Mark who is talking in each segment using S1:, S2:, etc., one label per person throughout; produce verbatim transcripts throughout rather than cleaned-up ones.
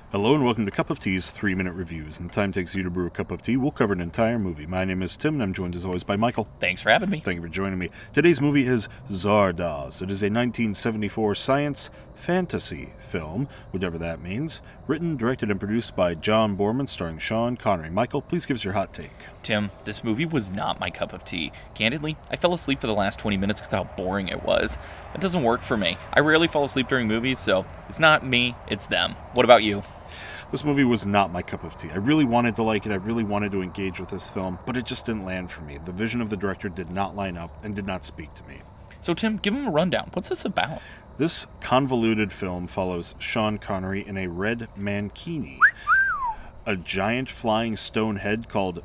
S1: Hello and welcome to Cup of Tea's three minute Reviews. And the time takes you to brew a cup of tea, we'll cover an entire movie. My name is Tim, and I'm joined as always by Michael.
S2: Thanks for having me.
S1: Thank you for joining me. Today's movie is Zardoz. It is a nineteen seventy-four science fantasy film, whatever that means. Written, directed, and produced by John Boorman, starring Sean Connery. Michael, please give us your hot take.
S2: Tim, this movie was not my cup of tea. Candidly, I fell asleep for the last twenty minutes because of how boring it was. It doesn't work for me. I rarely fall asleep during movies, so it's not me, it's them. What about you?
S1: This movie was not my cup of tea. I really wanted to like it, I really wanted to engage with this film, but it just didn't land for me. The vision of the director did not line up and did not speak to me.
S2: So Tim, give him a rundown. What's this about?
S1: This convoluted film follows Sean Connery in a red mankini, a giant flying stone head called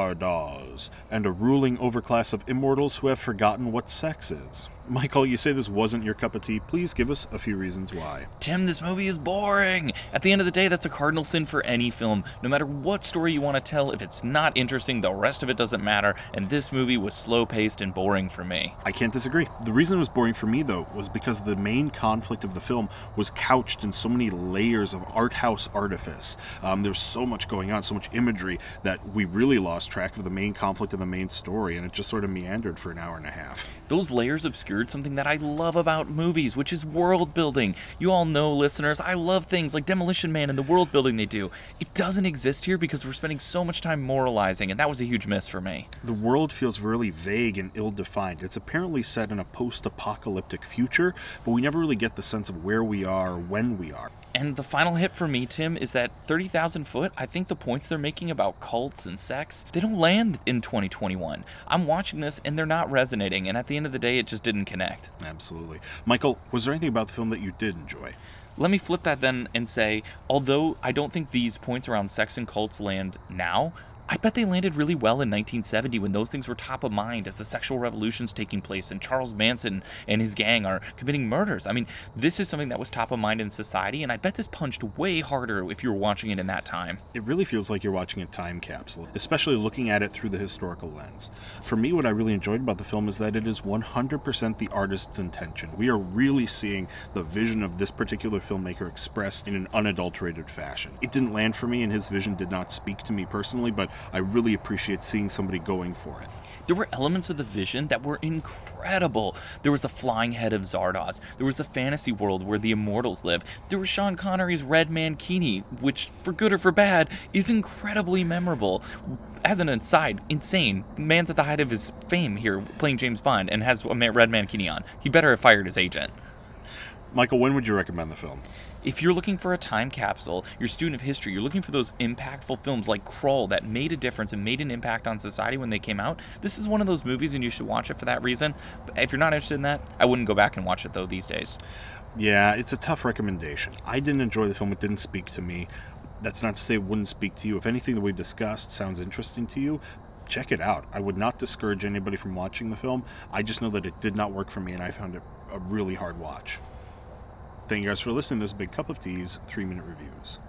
S1: Zardoz, and a ruling overclass of immortals who have forgotten what sex is. Michael, you say this wasn't your cup of tea. Please give us a few reasons why.
S2: Tim, this movie is boring. At the end of the day, that's a cardinal sin for any film. No matter what story you want to tell, if it's not interesting, the rest of it doesn't matter, and this movie was slow-paced and boring for me.
S1: I can't disagree. The reason it was boring for me, though, was because the main conflict of the film was couched in so many layers of art house artifice. Um, there's so much going on, so much imagery, that we really lost track of the main conflict and the main story, and it just sort of meandered for an hour and a half.
S2: Those layers obscured something that I love about movies, which is world building. You all know, listeners, I love things like Demolition Man and the world building they do. It doesn't exist here because we're spending so much time moralizing, and that was a huge miss for me.
S1: The world feels really vague and ill-defined. It's apparently set in a post-apocalyptic future, but we never really get the sense of where we are or when we are.
S2: And the final hit for me, Tim, is that thirty thousand foot, I think the points they're making about cults and sex, they don't land in twenty twenty-one. I'm watching this and they're not resonating, and at the end of the day, it just didn't connect.
S1: Absolutely. Michael, was there anything about the film that you did enjoy?
S2: Let me flip that then and say, although I don't think these points around sex and cults land now, I bet they landed really well in nineteen seventy when those things were top of mind as the sexual revolution's taking place and Charles Manson and his gang are committing murders. I mean, this is something that was top of mind in society, and I bet this punched way harder if you were watching it in that time.
S1: It really feels like you're watching a time capsule, especially looking at it through the historical lens. For me, what I really enjoyed about the film is that it is one hundred percent the artist's intention. We are really seeing the vision of this particular filmmaker expressed in an unadulterated fashion. It didn't land for me, and his vision did not speak to me personally, but I really appreciate seeing somebody going for it.
S2: There were elements of the vision that were incredible. There was the flying head of Zardoz. There was the fantasy world where the immortals live. There was Sean Connery's red mankini, which, for good or for bad, is incredibly memorable. As an aside, insane. Man's at the height of his fame here, playing James Bond, and has a red mankini on. He better have fired his agent.
S1: Michael, when would you recommend the film?
S2: If you're looking for a time capsule, you're a student of history, you're looking for those impactful films like Krull that made a difference and made an impact on society when they came out, this is one of those movies and you should watch it for that reason. But if you're not interested in that, I wouldn't go back and watch it though these days.
S1: Yeah, it's a tough recommendation. I didn't enjoy the film. It didn't speak to me. That's not to say it wouldn't speak to you. If anything that we discussed sounds interesting to you, check it out. I would not discourage anybody from watching the film. I just know that it did not work for me, and I found it a really hard watch. Thank you guys for listening to this Big Cup of Tea's three minute Reviews.